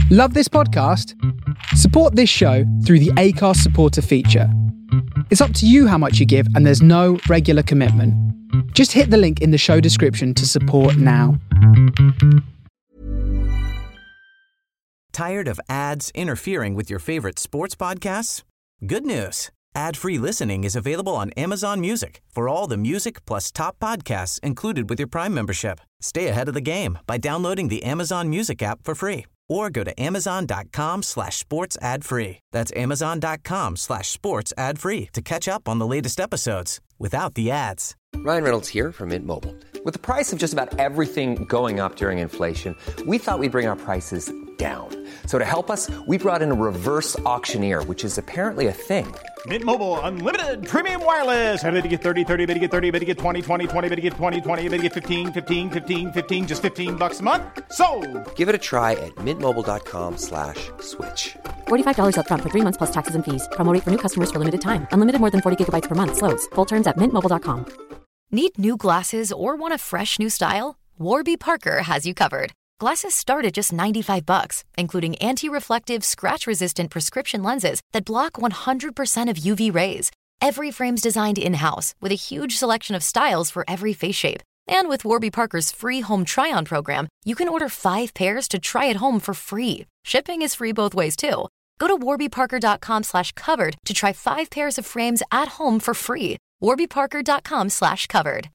Love this podcast? Support this show through the Acast supporter feature. It's up to you how much you give, and there's no regular commitment. Just hit the link in the show description to support now. Tired of ads interfering with your favorite sports podcasts? Good news. Ad-free listening is available on Amazon Music for all the music plus top podcasts included with your Prime membership. Stay ahead of the game by downloading the Amazon Music app for free or go to amazon.com/sports ad free. That's amazon.com/sports ad free to catch up on the latest episodes without the ads. Ryan Reynolds here from Mint Mobile. With the price of just about everything going up during inflation, we thought we'd bring our prices down. So to help us, we brought in a reverse auctioneer, which is apparently a thing. Mint Mobile Unlimited Premium Wireless. How to get 30, 30, bit to get 30, bit to get 20, 20, 20, bit to get 20, 20, bit to get 15, 15, 15, 15, just $15 a month? Sold! Give it a try at mintmobile.com/switch. $45 up front for 3 months plus taxes and fees. Promo rate for new customers for limited time. Unlimited more than 40 gigabytes per month. Slows full terms at mintmobile.com. Need new glasses or want a fresh new style? Warby Parker has you covered. Glasses start at just $95, including anti-reflective, scratch-resistant prescription lenses that block 100% of UV rays. Every frame's designed in-house with a huge selection of styles for every face shape. And with Warby Parker's free home try-on program, you can order 5 pairs to try at home for free. Shipping is free both ways, too. Go to warbyparker.com/covered to try 5 pairs of frames at home for free. warbyparker.com/covered.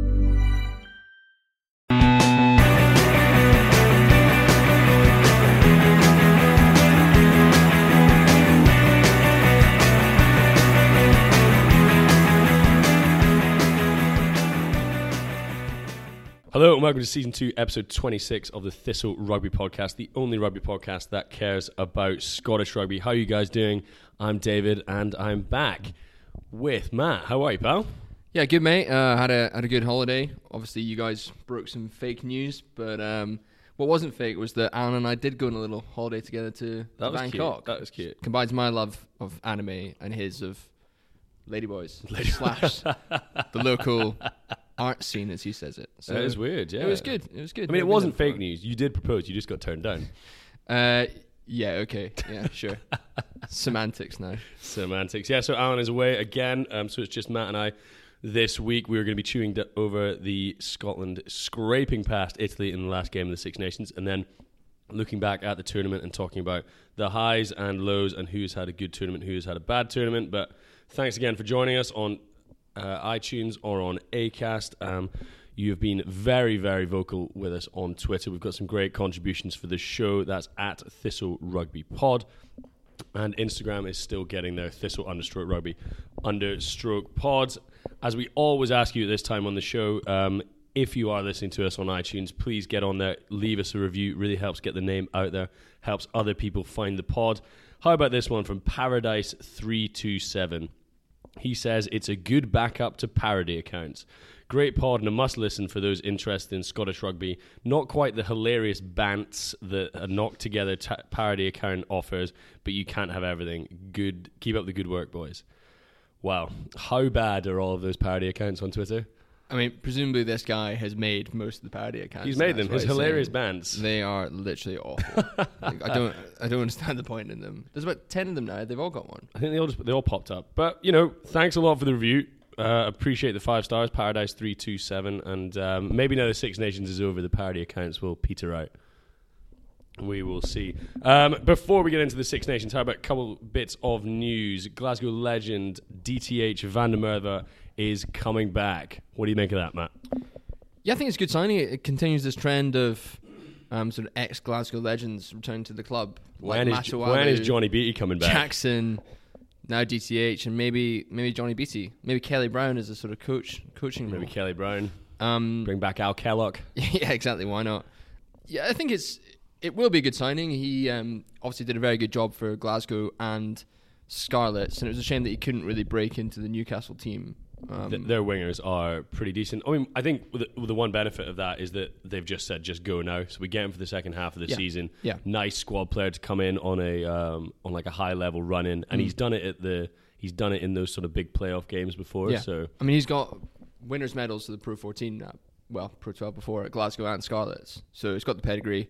Hello and welcome to Season 2, Episode 26 of the Thistle Rugby Podcast, the only rugby podcast that cares about Scottish rugby. How are you guys doing? I'm David and I'm back with Matt. How are you, pal? Yeah, good, mate. Had a good holiday. Obviously, you guys broke some fake news, but what wasn't fake was that Alan and I did go on a little holiday together to Bangkok. That was cute. Combines my love of anime and his of Ladyboys slash the local art scene, as he says it. So it was weird, yeah. It was good. I mean, it wasn't fake news. You did propose. You just got turned down. Yeah, okay. Yeah, sure. Semantics now. Semantics. Yeah, so Alan is away again. So it's just Matt and I. This week, we are going to be chewing over the Scotland scraping past Italy in the last game of the Six Nations, and then looking back at the tournament and talking about the highs and lows and who's had a good tournament, who's had a bad tournament. But thanks again for joining us on iTunes or on Acast. You've been very, very vocal with us on Twitter. We've got some great contributions for the show. That's at Thistle Rugby Pod. And Instagram is still getting there, Thistle_Rugby_pod. As we always ask you at this time on the show, if you are listening to us on iTunes, please get on there, leave us a review. It really helps get the name out there, helps other people find the pod. How about this one from Paradise327? He says, it's a good backup to parody accounts. Great pod and a must-listen for those interested in Scottish rugby. Not quite the hilarious bants that a knocked-together parody account offers, but you can't have everything. Good. Keep up the good work, boys. Wow. How bad are all of those parody accounts on Twitter? I mean, presumably this guy has made most of the parody accounts. He's made them. His hilarious bants. They are literally awful. Like, I don't understand the point in them. There's about 10 of them now. They've all got one. I think they all popped up. But, thanks a lot for the review. Appreciate the 5 stars, Paradise327. And maybe now the Six Nations is over, the parody accounts will peter out. We will see. Before we get into the Six Nations, how about a couple bits of news? Glasgow legend DTH Van der Merwe is coming back. What do you make of that, Matt? Yeah, I think it's a good signing. It continues this trend of sort of ex-Glasgow legends returning to the club. When is Johnny Beattie coming back? Jackson, now DTH, and maybe Johnny Beattie. Maybe Kelly Brown is a sort of coaching role. Maybe Kelly Brown. Bring back Al Kellogg. Yeah, exactly. Why not? Yeah, I think it will be a good signing. He obviously did a very good job for Glasgow and Scarlets, and it was a shame that he couldn't really break into the Newcastle team. Their wingers are pretty decent. I mean, I think the one benefit of that is that they've just said just go now. So we get him for the second half of the season. Yeah. Nice squad player to come in on a high level run in, and he's done it in those sort of big playoff games before. Yeah. So I mean, he's got winners medals to the Pro 14 Pro 12 before at Glasgow and Scarlets. So he's got the pedigree.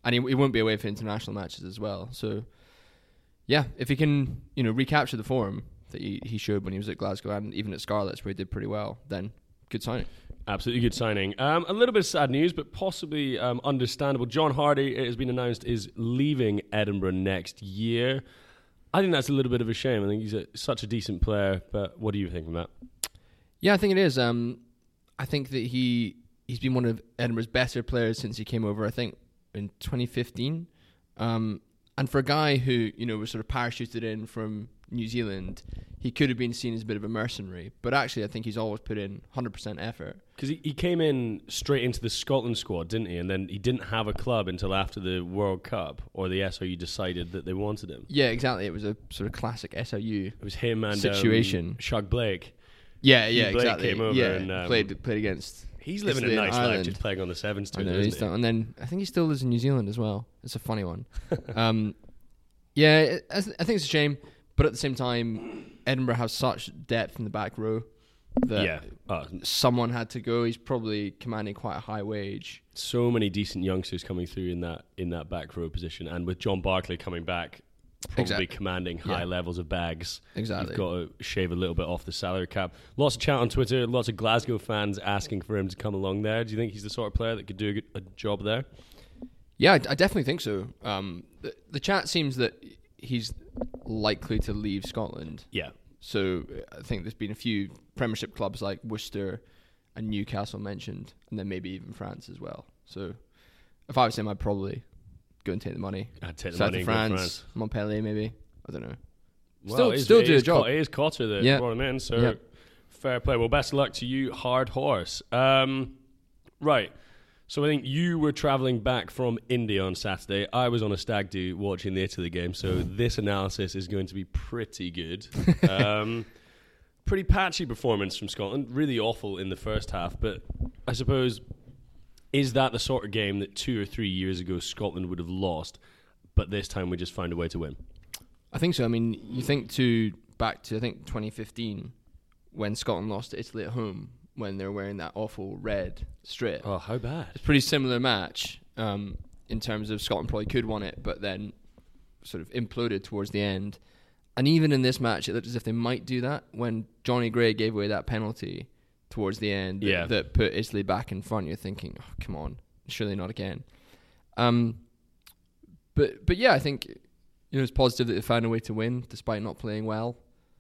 and he won't be away for international matches as well. So, yeah, if he can, recapture the form that he showed when he was at Glasgow and even at Scarlets, where he did pretty well, then good signing. Absolutely good signing. A little bit of sad news, but possibly understandable. John Hardy, it has been announced, is leaving Edinburgh next year. I think that's a little bit of a shame. I think he's such a decent player, but what do you think of that? Yeah, I think it is. I think that he's been one of Edinburgh's better players since he came over, I think, in 2015. And for a guy who, was sort of parachuted in from New Zealand, he could have been seen as a bit of a mercenary. But actually, I think he's always put in 100% effort. Because he came in straight into the Scotland squad, didn't he? And then he didn't have a club until after the World Cup, or the SRU decided that they wanted him. Yeah, exactly. It was a sort of classic SRU It was him and situation. Shug Blake. Yeah, Blake exactly. came over and played against. He's living a nice life, just playing on the sevens too, isn't he? And then I think he still lives in New Zealand as well. It's a funny one. Yeah, I think it's a shame, but at the same time, Edinburgh have such depth in the back row that someone had to go. He's probably commanding quite a high wage. So many decent youngsters coming through in that back row position, and with John Barclay coming back, probably commanding high levels of bags. Exactly. You've got to shave a little bit off the salary cap. Lots of chat on Twitter, lots of Glasgow fans asking for him to come along there. Do you think he's the sort of player that could do a job there? Yeah, I definitely think so. The chat seems that he's likely to leave Scotland. Yeah. So I think there's been a few Premiership clubs like Worcester and Newcastle mentioned, and then maybe even France as well. So if I was him, I'd probably go and take the money. I'd take the South money of and France, go to France. Montpellier maybe. I don't know. Well, still do a job. It is Cotter that brought him in, so fair play. Well, best of luck to you, Hard Horse. Right. So I think you were travelling back from India on Saturday. I was on a stag do watching the Italy game, so this analysis is going to be pretty good. Pretty patchy performance from Scotland. Really awful in the first half, but I suppose, is that the sort of game that 2 or 3 years ago Scotland would have lost, but this time we just found a way to win? I think so. I mean, you think back to, I think, 2015, when Scotland lost to Italy at home, when they're wearing that awful red strip. Oh, how bad. It's a pretty similar match in terms of Scotland probably could have won it, but then sort of imploded towards the end. And even in this match, it looked as if they might do that when Johnny Gray gave away that penalty towards the end that put Italy back in front. You're thinking, oh, come on, surely not again. But yeah, I think it's positive that they found a way to win despite not playing well.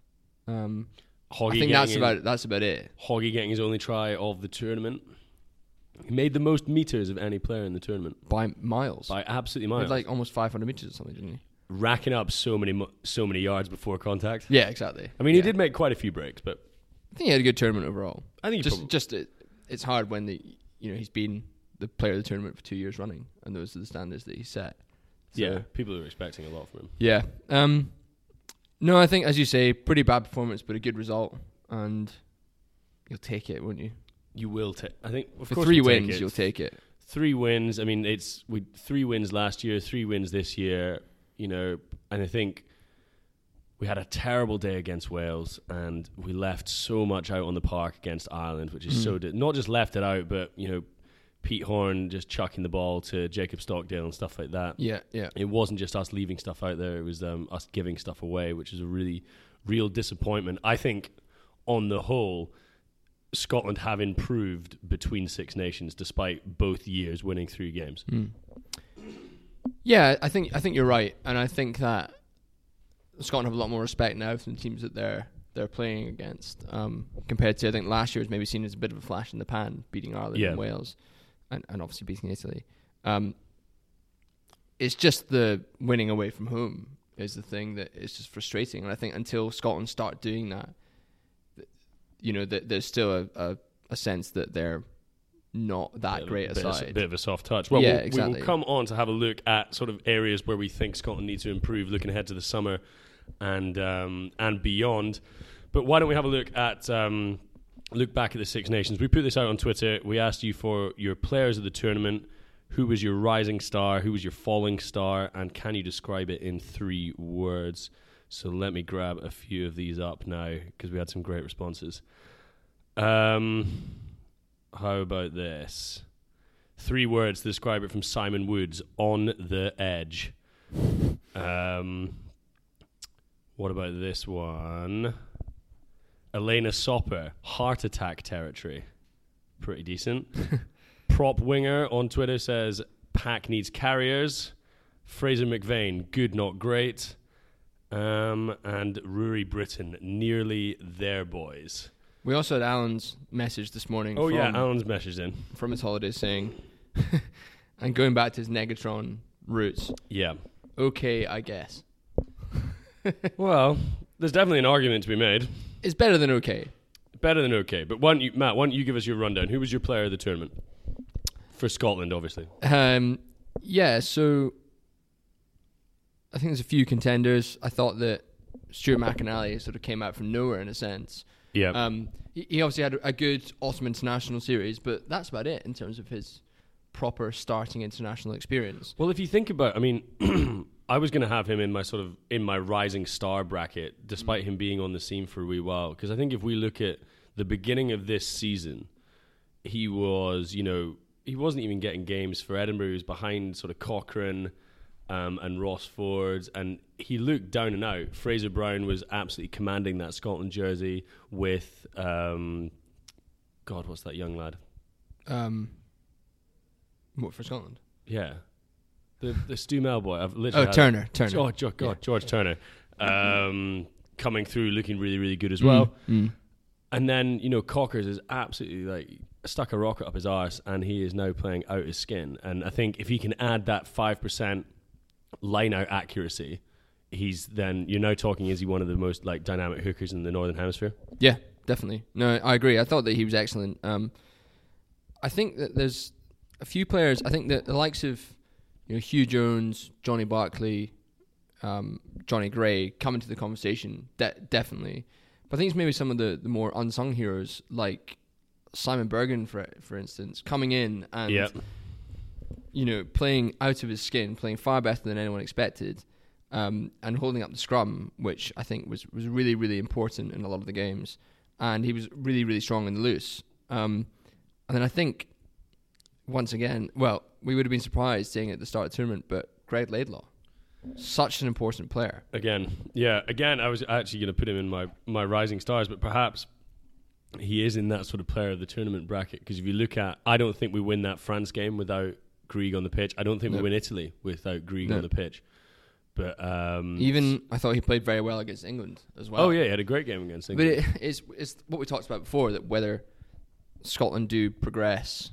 I think that's about it. Hoggy getting his only try of the tournament. He made the most meters of any player in the tournament. By miles. By absolutely miles. He had like almost 500 meters or something, didn't he? Racking up so many yards before contact. Yeah, exactly. I mean, he did make quite a few breaks, but I think he had a good tournament overall. I think it's hard when he's been the player of the tournament for 2 years running, and those are the standards that he set. So, yeah, people are expecting a lot from him. Yeah. No, I think, as you say, pretty bad performance, but a good result, and you'll take it, won't you? You will take. I think for 3 wins, you'll take it. 3 wins. I mean, 3 wins last year, 3 wins this year. And I think we had a terrible day against Wales, and we left so much out on the park against Ireland, which is not just left it out, but Pete Horne just chucking the ball to Jacob Stockdale and stuff like that. Yeah. It wasn't just us leaving stuff out there; it was us giving stuff away, which is a really real disappointment. I think, on the whole, Scotland have improved between Six Nations, despite both years winning 3 games. Yeah, I think you're right, and I think that Scotland have a lot more respect now for the teams that they're playing against, compared to, I think, last year was maybe seen as a bit of a flash in the pan, beating Ireland and Wales, and obviously beating Italy. It's just the winning away from home is the thing that is just frustrating, and I think until Scotland start doing that, that there's still a sense that they're not that great a side. A bit of a soft touch. Well, yeah, we will come on to have a look at sort of areas where we think Scotland needs to improve, looking ahead to the summer and beyond. But why don't we have a look back at the Six Nations? We put this out on Twitter. We asked you for your players of the tournament. Who was your rising star? Who was your falling star? And can you describe it in 3 words? So let me grab a few of these up now, because we had some great responses. How about this? 3 words to describe it from Simon Woods: on the edge. What about this one? Elena Sopper, heart attack territory. Pretty decent. Prop Winger on Twitter says, Pack needs carriers. Fraser McVeigh, good not great. And Rory Britton, nearly there, boys. We also had Alan's message this morning. Alan's message in. From his holidays saying, and going back to his Negatron roots. Yeah. Okay, I guess. Well, there's definitely an argument to be made. It's better than okay. Better than okay. But Matt, why don't you give us your rundown? Who was your player of the tournament? For Scotland, obviously. Yeah, so I think there's a few contenders. I thought that Stuart McInally sort of came out from nowhere in a sense. Yeah. He obviously had a good Autumn International series, but that's about it in terms of his proper starting international experience. Well, if you think about, I mean, I was going to have him in my rising star bracket, despite him being on the scene for a wee while. Because I think if we look at the beginning of this season, he was, he wasn't even getting games for Edinburgh. He was behind sort of Cochrane and Ross Ford, and he looked down and out. Fraser Brown was absolutely commanding that Scotland jersey with, what's that young lad? What, for Scotland? Yeah. The Stu Mel boy. I've literally Turner. George Turner. Coming through looking really, really good as well. And then, Cockers is absolutely stuck a rocket up his arse, and he is now playing out his skin. And I think if he can add that 5% line out accuracy, you're now talking, is he one of the most dynamic hookers in the Northern Hemisphere? Yeah, definitely. No, I agree. I thought that he was excellent. I think that there's a few players, I think that the likes of Hugh Jones, Johnny Barclay, Johnny Gray come into the conversation, definitely. But I think it's maybe some of the more unsung heroes, like Simon Bergen, for instance, coming in and playing out of his skin, playing far better than anyone expected, and holding up the scrum, which I think was really, really important in a lot of the games. And he was really, really strong in the loose. And then I think, once again, we would have been surprised seeing it at the start of the tournament, but Greg Laidlaw, such an important player. Again, I was actually going to put him in my rising stars, but perhaps he is in that sort of player of the tournament bracket, because if you look at, I don't think we win that France game without Grieg on the pitch. I don't think we win Italy without Grieg on the pitch. But even I thought he played very well against England as well. Oh yeah, he had a great game against England. But it's what we talked about before, that whether Scotland do progress,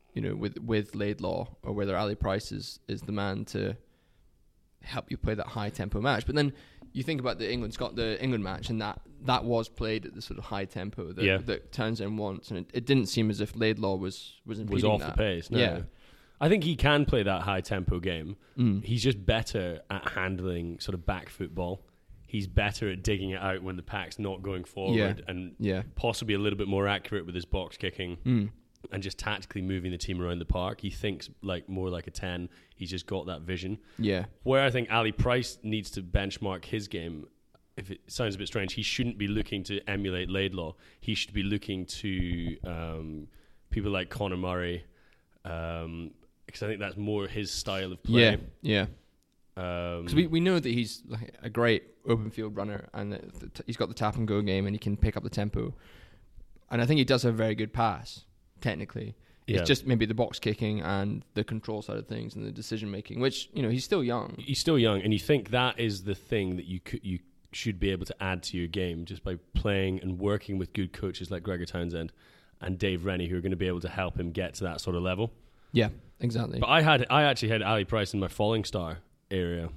with Laidlaw, or whether Ali Price is the man to help you play that high tempo match. But then you think about the England match, and that was played at the sort of high tempo that Townsend wants, and it didn't seem as if Laidlaw was off the pace. No. Yeah. I think he can play that high tempo game. He's just better at handling sort of back football. He's better at digging it out when the pack's not going forward, and possibly a little bit more accurate with his box kicking. And just tactically moving the team around the park. He thinks more like a 10. He's just got that vision. Yeah. Where I think Ali Price needs to benchmark his game, if it sounds a bit strange, he shouldn't be looking to emulate Laidlaw. He should be looking to people like Conor Murray, because I think that's more his style of play. Yeah. Because we know that he's a great open field runner, and he's got the tap and go game, and he can pick up the tempo. And I think he does have a very good pass. Technically, it's just maybe the box kicking and the control side of things and the decision making, which he's still young. He's still young, and you think that is the thing that you should be able to add to your game just by playing and working with good coaches like Gregor Townsend and Dave Rennie, who are going to be able to help him get to that sort of level. Yeah, exactly. But I actually had Ali Price in my falling star area.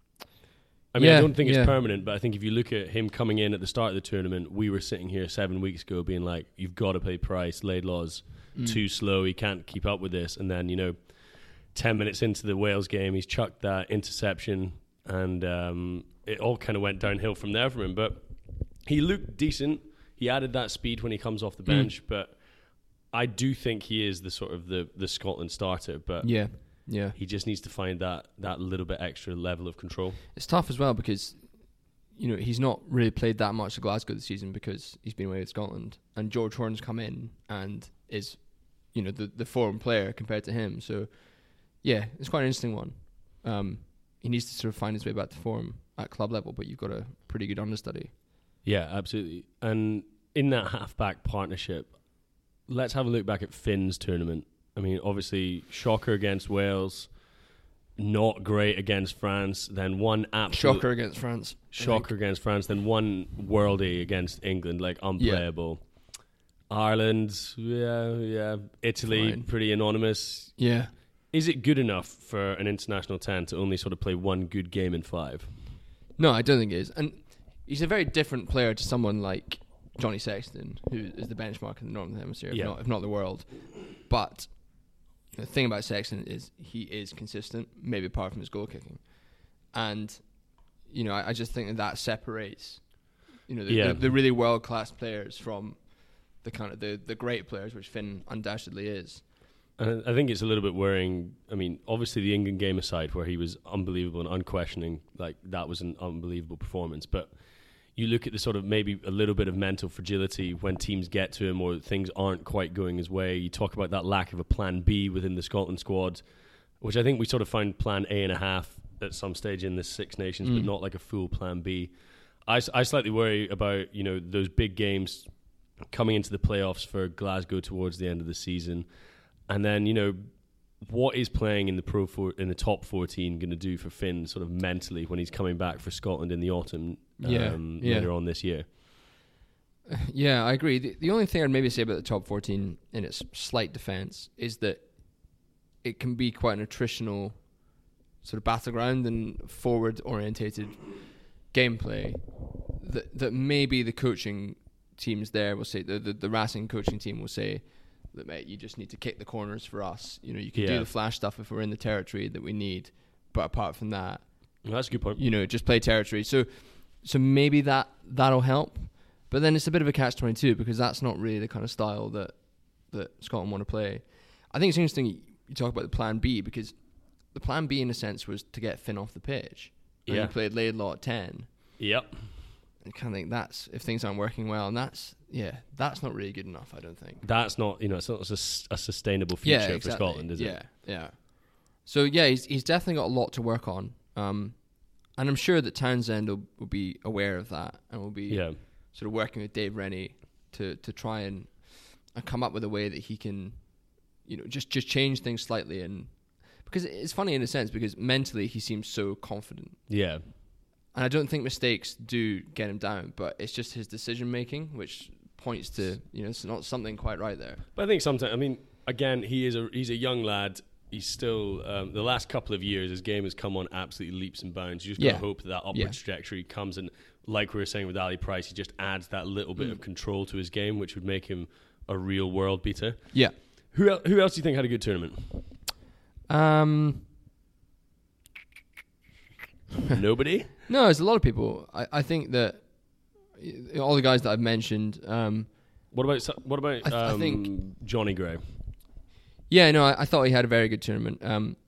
I mean, I don't think it's permanent, but I think if you look at him coming in at the start of the tournament, we were sitting here 7 weeks ago being like, you've got to play Price. Laidlaw's too slow. He can't keep up with this. And then, 10 minutes into the Wales game, he's chucked that interception, and it all kind of went downhill from there from him. But he looked decent. He added that speed when he comes off the bench, but I do think he is the sort of the Scotland starter. But he just needs to find that little bit extra level of control. It's tough as well because, he's not really played that much at Glasgow this season because he's been away with Scotland. And George Horne's come in and is, the foreign player compared to him. So yeah, it's quite an interesting one. He needs to sort of find his way back to form at club level, but you've got a pretty good understudy. Yeah, absolutely. And in that half-back partnership, let's have a look back at Finn's tournament. I mean, obviously, shocker against Wales, not great against France, then one absolute... Shocker against France. Shocker against France, then one worldie against England, like unplayable. Yeah. Ireland, yeah. Italy, fine. Pretty anonymous. Yeah. Is it good enough for an international 10 to only sort of play one good game in 5? No, I don't think it is. And he's a very different player to someone like Johnny Sexton, who is the benchmark in the Northern Hemisphere, if not the world. But the thing about Sexton is he is consistent, maybe apart from his goal kicking. And, I just think that separates, the really world-class players from the kind of the great players, which Finn undoubtedly is. I think it's a little bit worrying. I mean, obviously the England game aside, where he was unbelievable and unquestioning, like that was an unbelievable performance. But you look at the sort of maybe a little bit of mental fragility when teams get to him or things aren't quite going his way. You talk about that lack of a plan B within the Scotland squad, which I think we sort of find plan A and a half at some stage in this Six Nations, but not like a full plan B. I slightly worry about, those big games coming into the playoffs for Glasgow towards the end of the season. And then, what is playing in the top 14 going to do for Finn sort of mentally when he's coming back for Scotland in the autumn later on this year? Yeah, I agree. The only thing I'd maybe say about the top 14 in its slight defence is that it can be quite an attritional sort of battleground and forward-orientated gameplay that maybe the coaching teams there will say, the Racing coaching team will say, that, mate, you just need to kick the corners for us. You can do the flash stuff if we're in the territory that we need, but apart from that, that's a good point. Just play territory. So maybe that'll help, but then it's a bit of a catch-22 because that's not really the kind of style that Scotland want to play. I think it's interesting you talk about the plan B because the plan B in a sense was to get Finn off the pitch. And he played Laidlaw at 10. Yep. I kind of think that's if things aren't working well, and that's not really good enough. I don't think that's not it's not a sustainable future for Scotland, is it? Yeah. So he's definitely got a lot to work on, and I'm sure that Townsend will be aware of that, and will be sort of working with Dave Rennie to try and come up with a way that he can, just change things slightly, and because it's funny in a sense because mentally he seems so confident. Yeah. And I don't think mistakes do get him down, but it's just his decision making, which points to it's not something quite right there. But I think sometimes, again, he's a young lad. He's still the last couple of years, his game has come on absolutely leaps and bounds. You just got to hope that upward trajectory comes, and like we were saying with Ali Price, he just adds that little bit of control to his game, which would make him a real world beater. Yeah. Who else do you think had a good tournament? Nobody? No, there's a lot of people. I think that all the guys that I've mentioned. What about I think Johnny Gray? Yeah, no, I thought he had a very good tournament.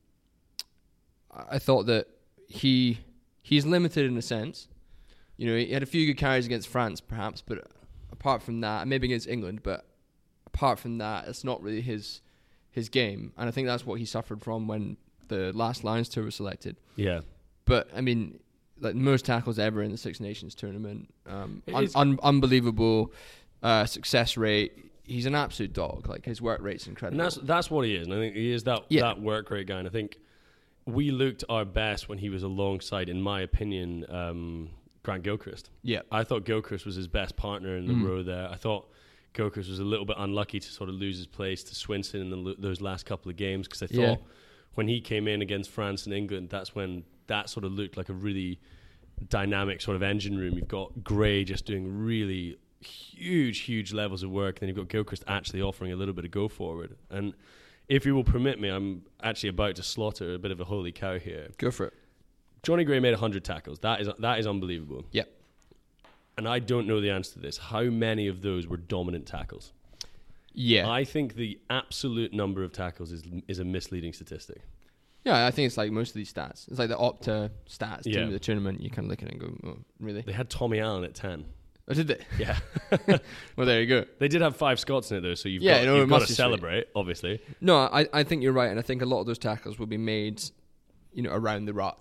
I thought that he's limited in a sense. He had a few good carries against France, perhaps, but apart from that, maybe against England, but apart from that, it's not really his game. And I think that's what he suffered from when the last Lions tour was selected. Yeah. But, like most tackles ever in the Six Nations tournament. Unbelievable success rate. He's an absolute dog. Like, his work rate's incredible. And that's what he is. And I think he is that work rate guy. And I think we looked our best when he was alongside, in my opinion, Grant Gilchrist. Yeah. I thought Gilchrist was his best partner in the row there. I thought Gilchrist was a little bit unlucky to sort of lose his place to Swinson in those last couple of games, because I thought when he came in against France and England, that's when that sort of looked like a really dynamic sort of engine room. You've got Gray just doing really huge levels of work, and then you've got Gilchrist actually offering a little bit of go forward. And if you will permit me, I'm actually about to slaughter a bit of a holy cow here. Go for it. Johnny Gray made 100 tackles. That is unbelievable. Yep. And I don't know the answer to this. How many of those were dominant tackles? Yeah. I think the absolute number of tackles is a misleading statistic. Yeah, I think it's like most of these stats. It's like the Opta stats team of the tournament. You kind of look at it and go, oh, really? They had Tommy Allen at 10. Oh, did they? Yeah. Well, there you go. They did have 5 Scots in it, though, so you've Yeah, got, it must to be celebrate, obviously. No, I think you're right, and I think a lot of those tackles will be made, around the ruck.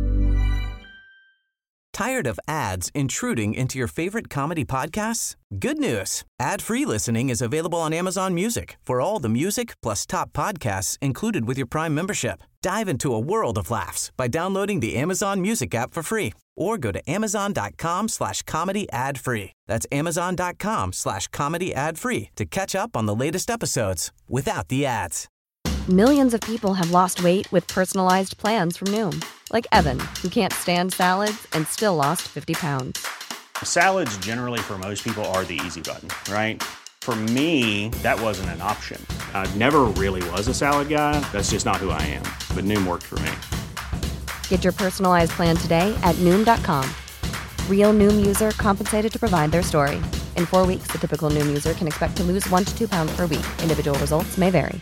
Tired of ads intruding into your favorite comedy podcasts? Good news. Ad-free listening is available on Amazon Music for all the music plus top podcasts included with your Prime membership. Dive into a world of laughs by downloading the Amazon Music app for free or go to amazon.com/comedy ad-free. That's amazon.com/comedy ad-free to catch up on the latest episodes without the ads. Millions of people have lost weight with personalized plans from Noom. Like Evan, who can't stand salads and still lost 50 pounds. Salads generally for most people are the easy button, right? For me, that wasn't an option. I never really was a salad guy. That's just not who I am. But Noom worked for me. Get your personalized plan today at Noom.com. Real Noom user compensated to provide their story. In 4 weeks, the typical Noom user can expect to lose 1 to 2 pounds per week. Individual results may vary.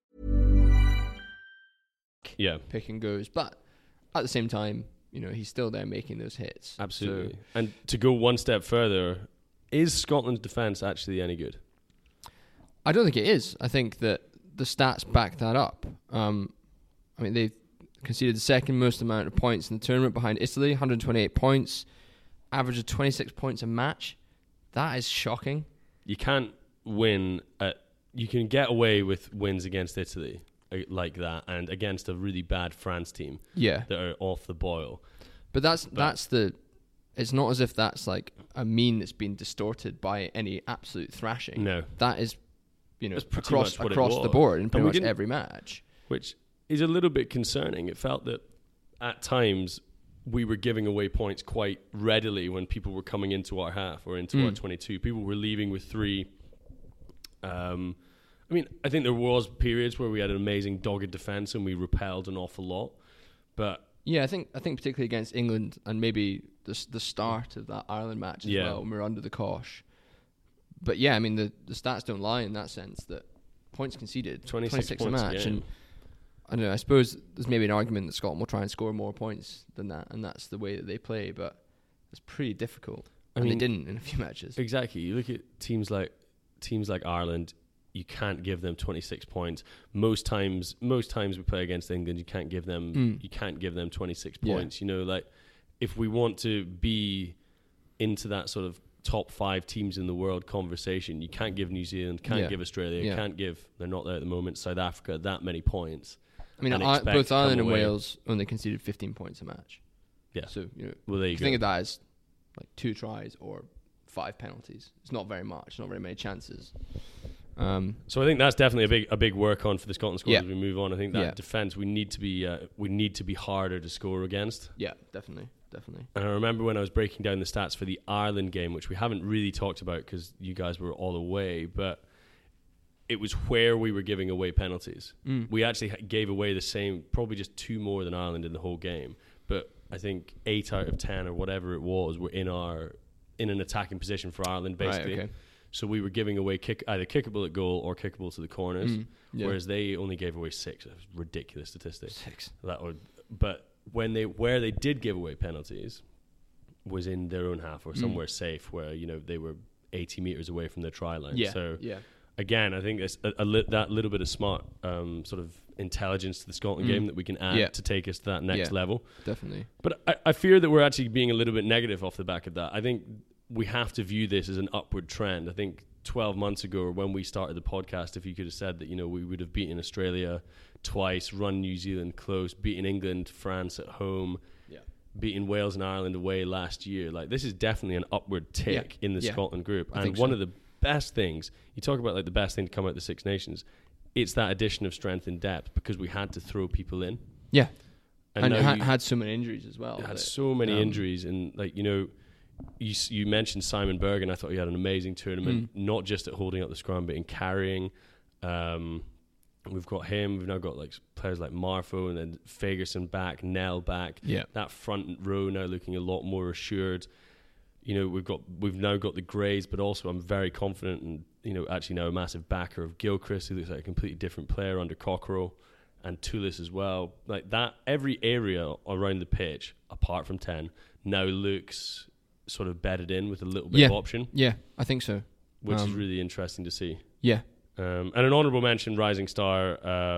Yeah. Pick and goes. But at the same time, he's still there making those hits. Absolutely. So, and to go one step further, is Scotland's defence actually any good? I don't think it is. I think that the stats back that up. They've conceded the second most amount of points in the tournament behind Italy, 128 points, average of 26 points a match. That is shocking. You can't win you can get away with wins against Italy like that and against a really bad France team that are off the boil. But that's it's not as if that's like a mean that's been distorted by any absolute thrashing. No. That is, across the board in pretty much every match. Which is a little bit concerning. It felt that at times we were giving away points quite readily when people were coming into our half or into our 22. People were leaving with 3. I think there was periods where we had an amazing dogged defence and we repelled an awful lot. But yeah, I think particularly against England and maybe the start of that Ireland match as well when we were under the cosh. But yeah, the stats don't lie in that sense that points conceded, 26 a match. And I don't know, I suppose there's maybe an argument that Scotland will try and score more points than that, and that's the way that they play, but it's pretty difficult. They didn't in a few matches. Exactly. You look at teams like Ireland, you can't give them 26 points. Most times we play against England, you can't give them 26 points. If we want to be into that sort of top 5 teams in the world conversation, you can't give New Zealand, can't give Australia, can't give, they're not there at the moment, South Africa that many points. Both Ireland and Wales only conceded 15 points a match. Yeah. So, well, there you think of that as like 2 tries or 5 penalties. It's not very much, not very many chances. So I think that's definitely a big work on for the Scotland squad as we move on. I think that defence we need to be harder to score against. Yeah, definitely. And I remember when I was breaking down the stats for the Ireland game, which we haven't really talked about because you guys were all away, but it was where we were giving away penalties. We actually gave away the same, probably just 2 more than Ireland in the whole game. But I think 8 out of 10 or whatever it was were in an attacking position for Ireland, basically. Right, okay. So we were giving away either kickable at goal or kickable to the corners, whereas they only gave away 6. It was a ridiculous statistic. 6. But where they did give away penalties was in their own half or somewhere safe, where they were 80 meters away from their try line. Again, I think it's that little bit of smart sort of intelligence to the Scotland game that we can add to take us to that next level. Definitely. But I fear that we're actually being a little bit negative off the back of that. I think we have to view this as an upward trend. I think 12 months ago, or when we started the podcast, if you could have said that, we would have beaten Australia twice, run New Zealand close, beaten England, France at home, beating Wales and Ireland away last year. Like, this is definitely an upward tick in the Scotland group. And one of the best things, you talk about like the best thing to come out of the Six Nations, it's that addition of strength and depth, because we had to throw people in. Yeah. And it had so many injuries as well. It had so many injuries. And like, you mentioned Simon Berg, and I thought he had an amazing tournament, not just at holding up the scrum, but in carrying. We've got him. We've now got like players like Marfo, and then Fagerson back, Nell back. Yeah, that front row now looking a lot more assured. We've now got the Greys, but also I'm very confident, and actually now a massive backer of Gilchrist, who looks like a completely different player under Cockerell, and Toulis as well. Like that, every area around the pitch, apart from 10, now looks sort of bedded in with a little bit of option. Yeah, I think so. Which is really interesting to see. Yeah. And an honourable mention, Rising Star.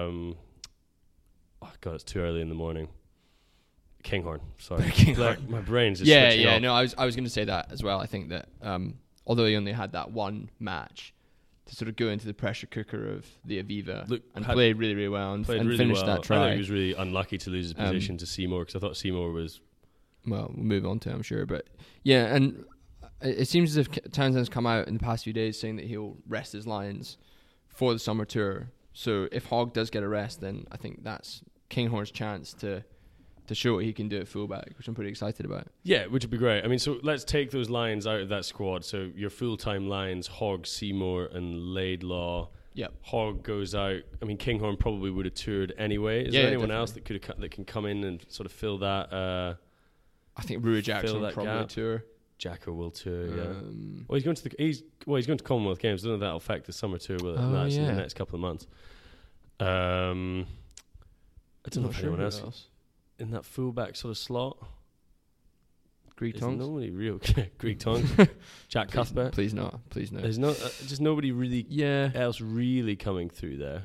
God, it's too early in the morning. Kinghorn, sorry. Kinghorn. My brain's just switching off. No, I was going to say that as well. I think that although he only had that one match, to sort of go into the pressure cooker of the Aviva and played really, really well and really finish well. that try. I think he was really unlucky to lose his position to Seymour, because I thought Seymour was... Well, we'll move on to it, I'm sure. But yeah, and it seems as if Townsend's come out in the past few days saying that he'll rest his lines for the summer tour. So if Hogg does get a rest, then I think that's Kinghorn's chance to show what he can do at fullback, which I'm pretty excited about. Yeah, which would be great. I mean, so let's take those lines out of that squad. So your full-time lines, Hogg, Seymour and Laidlaw. Yep. Hogg goes out. I mean, Kinghorn probably would have toured anyway. Is there anyone else that that can come in and sort of fill that? I think Rua Jackson will probably gap. tour. Jacko will tour. Yeah. Well, he's going to Commonwealth Games. I don't know if that'll affect the summer tour. Will it? That's in the next couple of months. I don't know if anyone else in that fullback sort of slot. Greek Tongs? Nobody real. Greek Tongs. Jack Cuthbert. Please no. There's just nobody really else really coming through there.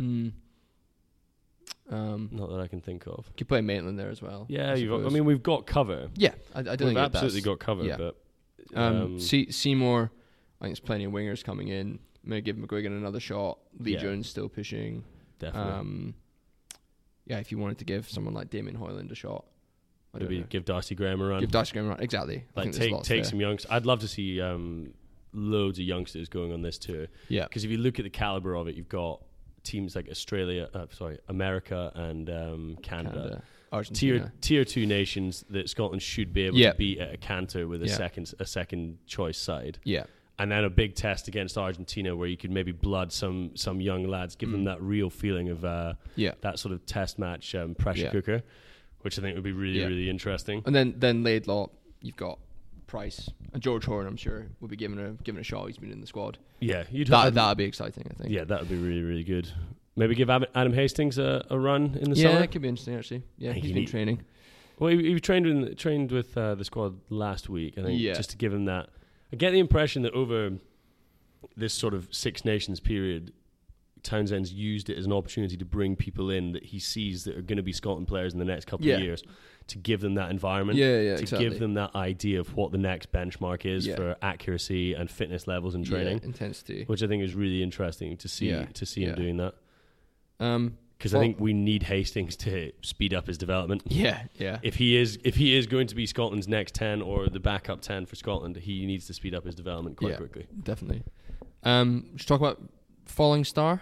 Not that I can think of. You could play Maitland there as well. Yeah, we've got cover. Yeah, I don't think we've absolutely got cover. Yeah. But Seymour, I think there's plenty of wingers coming in. Maybe give McGuigan another shot. Lee Jones still pushing. Definitely. If you wanted to give someone like Damien Hoyland a shot, maybe give Darcy Graham a run. Exactly. Like take some youngsters. I'd love to see loads of youngsters going on this tour. Yeah. Because if you look at the caliber of it, you've got teams like America and Canada. Argentina. Tier 2 nations that Scotland should be able to beat at a canter with a second choice side. Yeah. And then a big test against Argentina where you could maybe blood some young lads, give them that real feeling of that sort of test match pressure cooker, which I think would be really, really interesting. And then Laidlaw, you've got Price and George Horn. I'm sure will be given a shot. He's been in the squad. Yeah, that'd be exciting. I think. Yeah, that would be really, really good. Maybe give Adam Hastings a run in the summer. Yeah, it could be interesting actually. Yeah, he's been training. Well, he trained with the squad last week. I think just to give him that. I get the impression that over this sort of Six Nations period, Townsend's used it as an opportunity to bring people in that he sees that are going to be Scotland players in the next couple of years, to give them that environment, give them that idea of what the next benchmark is for accuracy and fitness levels and training, intensity, which I think is really interesting to see him doing that. Because I think we need Hastings to speed up his development. Yeah. If he is going to be Scotland's next 10 or the backup 10 for Scotland, he needs to speed up his development quite quickly. Definitely. Should talk about Falling Star?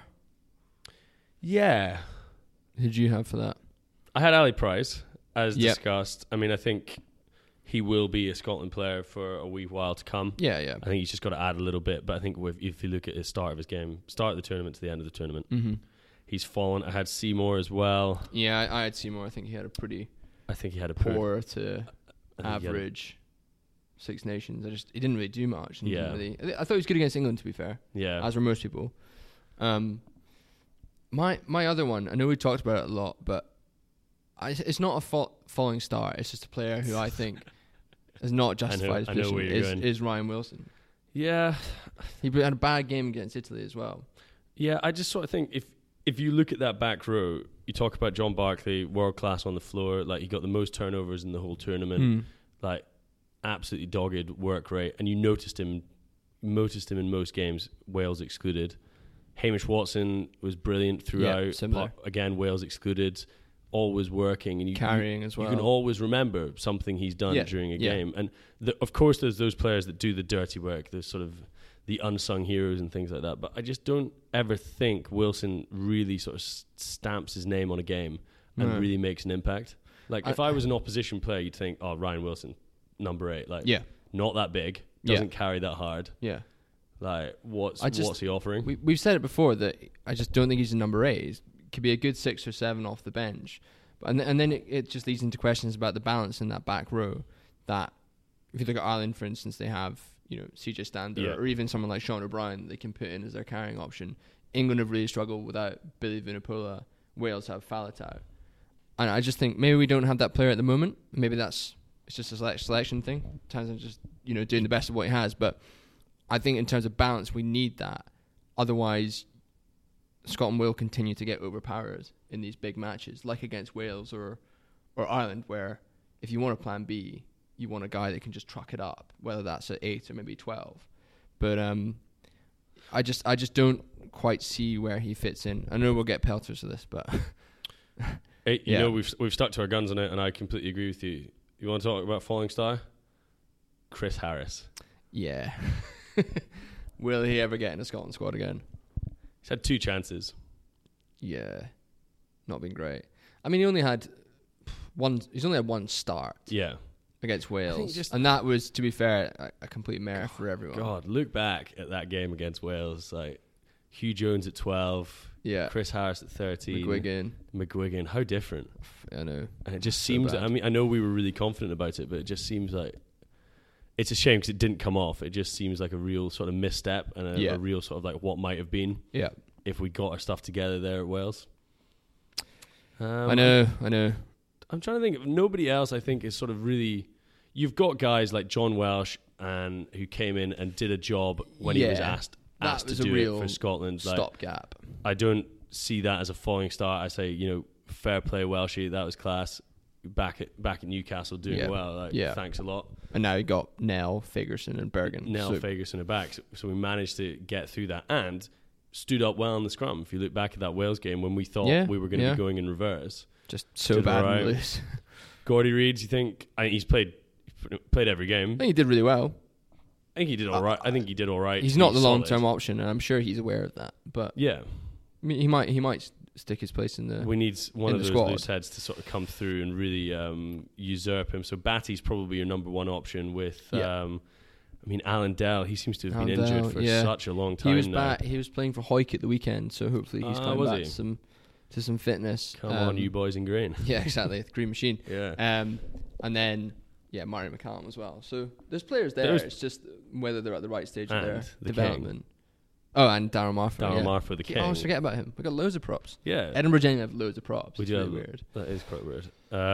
Yeah. Who did you have for that? I had Ali Price, as discussed. I mean, I think he will be a Scotland player for a wee while to come. Yeah. I think he's just got to add a little bit. But I think if you look at his start of his game, start of the tournament to the end of the tournament, he's fallen. I had Seymour as well. Yeah, I had Seymour. I think he had a poor to average Six Nations. He didn't really do much. I thought he was good against England, to be fair. Yeah. As were most people. My other one, I know we talked about it a lot, but it's not a falling star. It's just a player who I think has not justified his position. Is Ryan Wilson. Yeah. He had a bad game against Italy as well. Yeah, I just sort of think if you look at that back row, you talk about John Barclay, world class on the floor. Like, he got the most turnovers in the whole tournament. Like, absolutely dogged work rate, and you noticed him in most games, Wales excluded. Hamish Watson was brilliant throughout. Similar. Again, Wales excluded. Always working, and carrying as well. You can always remember something he's done during a game, and of course, there's those players that do the dirty work. There's sort of the unsung heroes and things like that. But I just don't ever think Wilson really sort of stamps his name on a game and really makes an impact. Like, if I was an opposition player, you'd think, oh, Ryan Wilson, number 8. Like, not that big, doesn't carry that hard. Yeah. Like, what's he offering? We've said it before that I just don't think he's a number 8. He could be a good 6 or 7 off the bench. And then it just leads into questions about the balance in that back row. That, if you look at Ireland, for instance, they have, CJ Stander or even someone like Sean O'Brien they can put in as their carrying option. England have really struggled without Billy Vunipola. Wales have Faletau. And I just think maybe we don't have that player at the moment. Maybe that's it's just a selection thing. Townsend's just doing the best of what he has. But I think in terms of balance, we need that. Otherwise, Scotland will continue to get overpowered in these big matches, like against Wales or Ireland, where if you want a plan B, you want a guy that can just truck it up, whether that's at 8 or maybe 12. But I just don't quite see where he fits in. I know we'll get pelters for this, but we've stuck to our guns on it, and I completely agree with you. You want to talk about falling star? Chris Harris. Yeah. Will he ever get in a Scotland squad again? He's had 2 chances. Yeah, not been great. I mean, he only had one start. Yeah. Against Wales, and that was, to be fair, a complete mare for everyone. God, look back at that game against Wales. Like Hugh Jones at 12, Chris Harris at 13, McGuigan. How different! I know, and it just seems. I mean, I know we were really confident about it, but it just seems like it's a shame because it didn't come off. It just seems like a real sort of misstep and a real sort of like what might have been. Yeah, if we got our stuff together there at Wales. I know. I'm trying to think of nobody else. I think is sort of really. You've got guys like John Welsh and who came in and did a job when he was asked to do it for Scotland. Stopgap. I don't see that as a falling star. I say, fair play Welshie. That was class. Back at Newcastle doing well. Thanks a lot. And now you got Nell, Fagerson, and Bergen. Fagerson are back. So we managed to get through that and stood up well in the scrum. If you look back at that Wales game when we thought we were going to be going in reverse, just so bad and loose. Gordy Reid, you think? He's played every game. I think he did really well. I think he did all right. He's not the long-term option, and I'm sure he's aware of that. But yeah, I mean, he might stick his place in the. We need one of those squad. Loose heads to sort of come through and really usurp him. So Batty's probably your number one option. With Alan Dell, he seems to have been injured for such a long time. He was back. He was playing for Hawick at the weekend, so hopefully he's coming back to some fitness. Come on, you boys in green. Yeah, exactly. The green machine. Yeah. And then. Yeah, Martin McCallum as well. So there's players there. It's just whether they're at the right stage of their development. King. Oh, and Darryl Marford. Marford, the king. I always forget about him. We've got loads of props. Yeah. Edinburgh Genuine have loads of props. We do have weird. That is quite weird.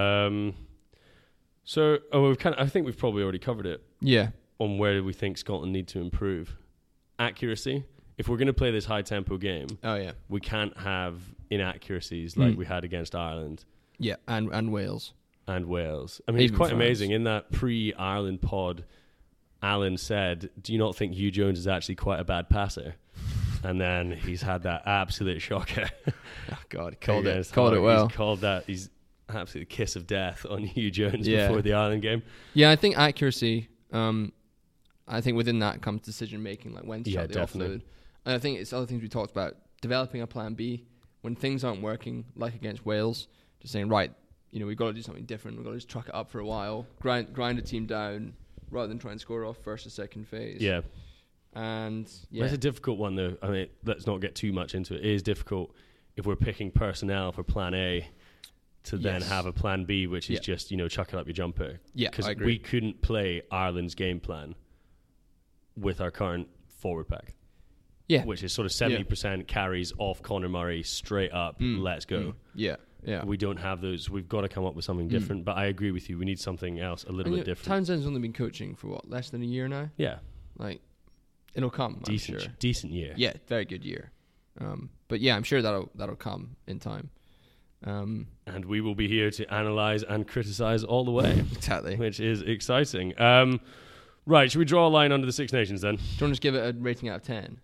I think we've probably already covered it. Yeah. On where we think Scotland need to improve. Accuracy. If we're going to play this high-tempo game, we can't have inaccuracies like we had against Ireland. Yeah, and Wales. And Wales. I mean, it's quite amazing. In that pre-Ireland pod, Alan said, "Do you not think Hugh Jones is actually quite a bad passer?" And then he's had that absolute shocker. Oh God, called it well. He's called that. He's absolute kiss of death on Hugh Jones before the Ireland game. Yeah, I think accuracy. I think within that comes decision making, like when to shut the offload. And I think it's other things we talked about. Developing a plan B when things aren't working, like against Wales. Just saying, right. We've got to do something different. We've got to just truck it up for a while, grind a team down, rather than try and score off first or second phase. Yeah. And it's a difficult one, though. I mean, let's not get too much into it. It is difficult if we're picking personnel for plan A to then have a plan B, which is just, chuck it up your jumper. Yeah, because we couldn't play Ireland's game plan with our current forward pack. Yeah. Which is sort of 70% carries off Conor Murray, straight up, let's go. Yeah. Yeah, we don't have those. We've got to come up with something different. But I agree with you. We need something else, a little bit different. Townsend's only been coaching for less than a year now. Yeah, it'll come. Decent year. Yeah, very good year. But yeah, I'm sure that'll come in time. And we will be here to analyze and criticize all the way. Exactly, which is exciting. Right, should we draw a line under the Six Nations then? Do you want to just give it a rating out of 10?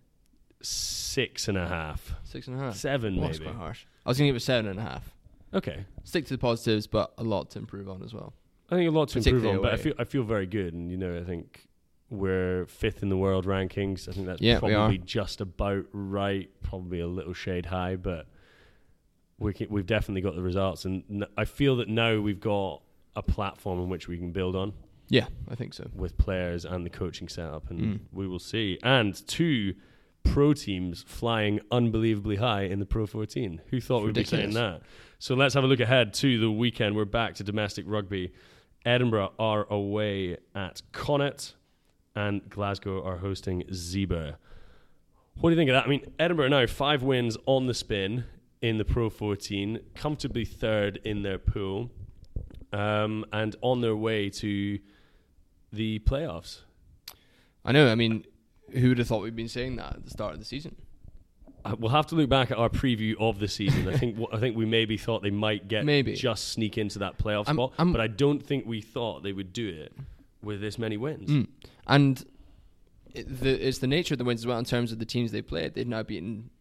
6.5. 6.5. 7 maybe. That's quite harsh. I was going to give it 7.5. Okay. Stick to the positives, but a lot to improve on as well. I think a lot to improve on, but I feel very good, and I think we're 5th in the world rankings. I think that's probably just about right, probably a little shade high, but we've definitely got the results, and I feel that now we've got a platform in which we can build on. Yeah, I think so. With players and the coaching setup, and we will see. And 2 pro teams flying unbelievably high in the Pro 14. Who thought we'd be saying that? So let's have a look ahead to the weekend. We're back to domestic rugby. Edinburgh are away at Connacht, and Glasgow are hosting Zebra. What do you think of that? I mean, Edinburgh now 5 wins on the spin in the Pro 14, comfortably 3rd in their pool. and on their way to the playoffs. I know. I mean, who would have thought we'd been saying that at the start of the season? We'll have to look back at our preview of the season. I think we maybe thought they might just sneak into that playoff spot, but I don't think we thought they would do it with this many wins. And it's the nature of the wins as well in terms of the teams they played. They've now beaten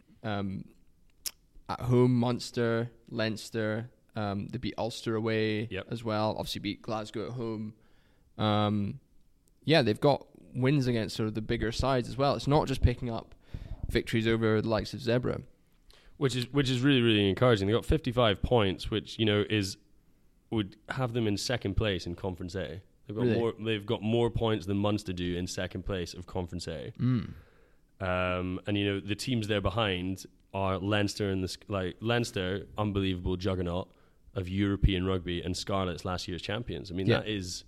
at home Munster, Leinster. They beat Ulster away as well. Obviously beat Glasgow at home. They've got wins against sort of the bigger sides as well. It's not just picking up victories over the likes of Zebra, which is really, really encouraging. They got 55 points, which would have them in second place in Conference A. They've got more points than Munster do in second place of Conference A. And the teams they're behind are Leinster and Leinster, unbelievable juggernaut of European rugby, and Scarlets, last year's champions. I mean, that is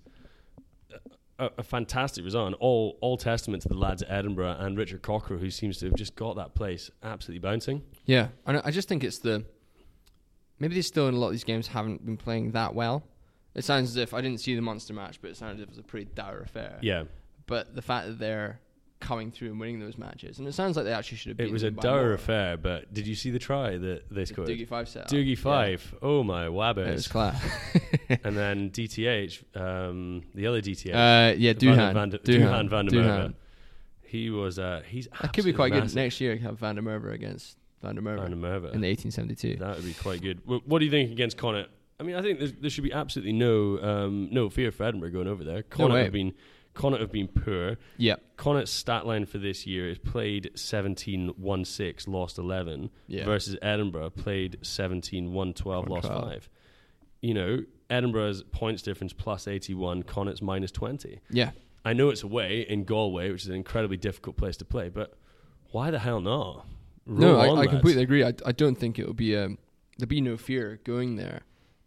a fantastic result, and all testament to the lads at Edinburgh and Richard Cockerill, who seems to have just got that place absolutely bouncing. Yeah, and I just think it's maybe they still in a lot of these games haven't been playing that well. It sounds as if, I didn't see the Munster match, but it sounded as if it was a pretty dour affair. Yeah. But the fact that they're coming through and winning those matches, and it sounds like they actually should have beaten it was a dour affair, but did you see the try that they scored? Doogie 5 set up. Doogie 5. Yeah. Oh my wabbers. It was class. And then DTH, the other DTH. Duhan van der Merwe. He was, he's that could be quite massive. Good next year, have Van der Merwe against Van der Merwe in the 1872. That would be quite good. What do you think against Connacht? I mean, I think there should be absolutely no fear for Edinburgh going over there. Connacht have been poor. Yeah. Connacht's stat line for this year is played 17-1-6, lost 11, versus Edinburgh played 17-1-12, lost 5. Edinburgh's points difference plus 81, Connacht's minus 20. Yeah. I know it's away in Galway, which is an incredibly difficult place to play, but why the hell not? I completely agree. I don't think it will be there'll be no fear going there.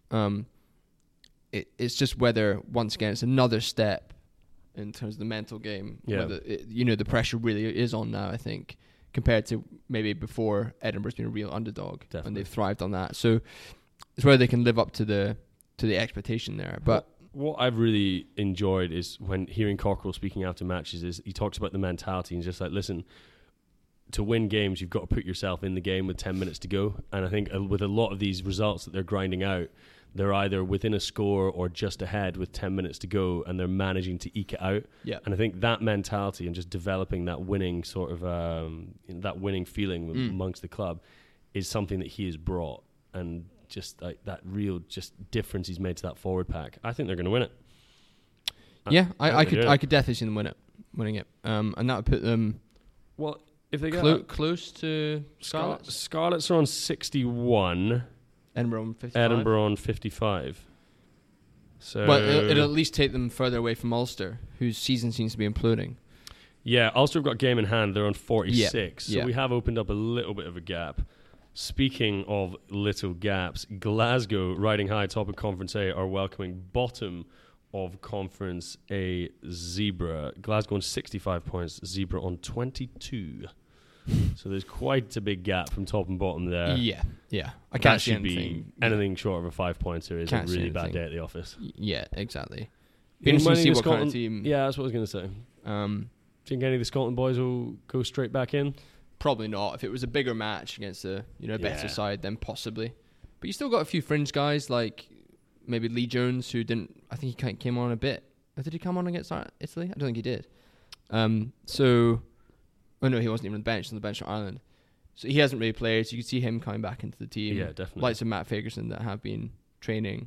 It's just whether, once again, it's another step in terms of the mental game. Yeah. Whether the pressure really is on now, I think, compared to maybe before Edinburgh's been a real underdog. Definitely. And they've thrived on that. So it's whether they can live up to the expectation there. But what I've really enjoyed is when hearing Cockerill speaking after matches is he talks about the mentality and just like, listen, to win games, you've got to put yourself in the game with 10 minutes to go. And I think with a lot of these results that they're grinding out, they're either within a score or just ahead with 10 minutes to go, and they're managing to eke it out. Yeah. And I think that mentality and just developing that winning sort of that winning feeling amongst the club is something that he has brought, and just like that real just difference he's made to that forward pack. I think they're going to win it. I could definitely see them winning it, and that would put them if they get close to Scarlets. Scarlets are on 61. Edinburgh on 55. So, but it'll at least take them further away from Ulster, whose season seems to be imploding. Yeah, Ulster have got game in hand. They're on 46. So we have opened up a little bit of a gap. Speaking of little gaps, Glasgow, riding high top of Conference A, are welcoming bottom of Conference A Zebra. Glasgow on 65 points, Zebra on 22. So there's quite a big gap from top and bottom there. Yeah. I can't see anything short of a 5-pointer is a really bad day at the office. Yeah, exactly. Be interesting to see what kind of team. Yeah, that's what I was going to say. Do you think any of the Scotland boys will go straight back in? Probably not. If it was a bigger match against a better side, then possibly. But you still got a few fringe guys like maybe Lee Jones, who didn't. I think he came on a bit. Did he come on against Italy? I don't think he did. Oh no, he wasn't even on the bench at Ireland. So he hasn't really played, so you can see him coming back into the team. Yeah, definitely. Likes of Matt Fagerson that have been training.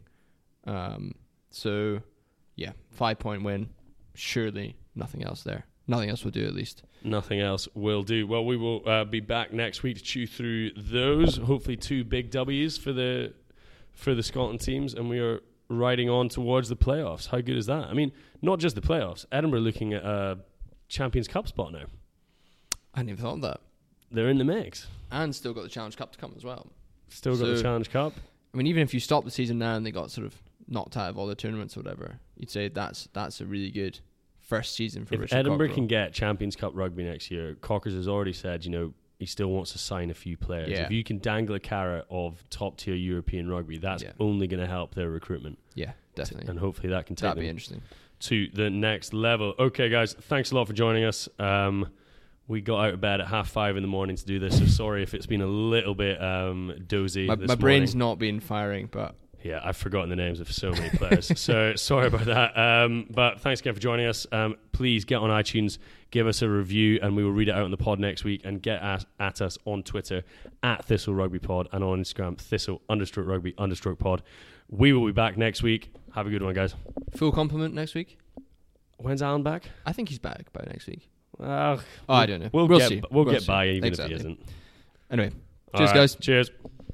5-point win. Surely nothing else there. Nothing else will do, at least. Nothing else will do. Well, we will be back next week to chew through those. Hopefully 2 big W's for the Scotland teams, and we are riding on towards the playoffs. How good is that? I mean, not just the playoffs. Edinburgh looking at a Champions Cup spot now. I hadn't even thought of that. They're in the mix. And still got the Challenge Cup to come as well. Still got the Challenge Cup. I mean, even if you stop the season now and they got sort of knocked out of all the tournaments or whatever, you'd say that's a really good first season for Richard Edinburgh Cockerill. Can get Champions Cup rugby next year, Cockers has already said, he still wants to sign a few players. Yeah. If you can dangle a carrot of top-tier European rugby, that's only going to help their recruitment. Yeah. definitely. And hopefully that can take That'd them be interesting. to the next level. Okay, guys, thanks a lot for joining us. We got out of bed at 5:30 in the morning to do this, so sorry if it's been a little bit dozy. My this brain's morning. not been firing, but Yeah, I've forgotten the names of so many players. So sorry about that. But thanks again for joining us. Please get on iTunes, give us a review, and we will read it out on the pod next week. And get at us on Twitter at Thistle Rugby Pod and on Instagram Thistle_Rugby_pod. We will be back next week. Have a good one, guys. full complement next week. When's Alan back? I think he's back by next week. Well, I don't know. We'll see. get see. by even Exactly. if he isn't. Anyway, All cheers, right, guys. Cheers.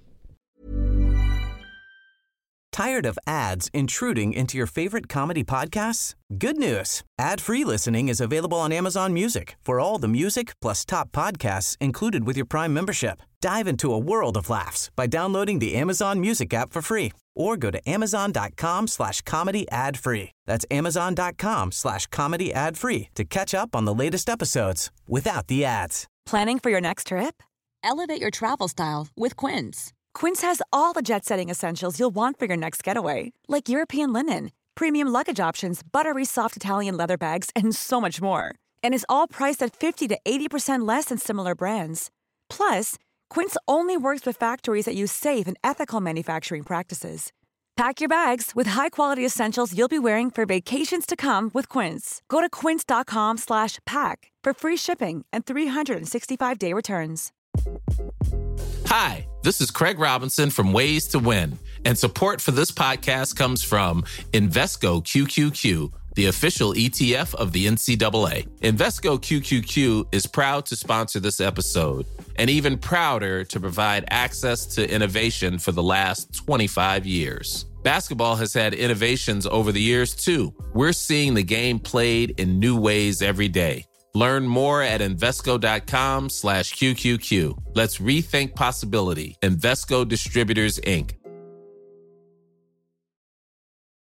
Tired of ads intruding into your favorite comedy podcasts? Good news. Ad-free listening is available on Amazon Music for all the music plus top podcasts included with your Prime membership. Dive into a world of laughs by downloading the Amazon Music app for free or go to amazon.com/comedy ad-free. That's amazon.com/comedy ad-free to catch up on the latest episodes without the ads. Planning for your next trip? Elevate your travel style with Quince. Quince has all the jet-setting essentials you'll want for your next getaway, like European linen, premium luggage options, buttery soft Italian leather bags, and so much more. And is all priced at 50 to 80% less than similar brands. Plus, Quince only works with factories that use safe and ethical manufacturing practices. Pack your bags with high-quality essentials you'll be wearing for vacations to come with Quince. Go to quince.com/pack for free shipping and 365-day returns. Hi, this is Craig Robinson from Ways to Win, and support for this podcast comes from Invesco QQQ, the official ETF of the NCAA. Invesco QQQ is proud to sponsor this episode, and even prouder to provide access to innovation for the last 25 years. Basketball has had innovations over the years, too. We're seeing the game played in new ways every day. Learn more at Invesco.com/QQQ. Let's rethink possibility. Invesco Distributors, Inc.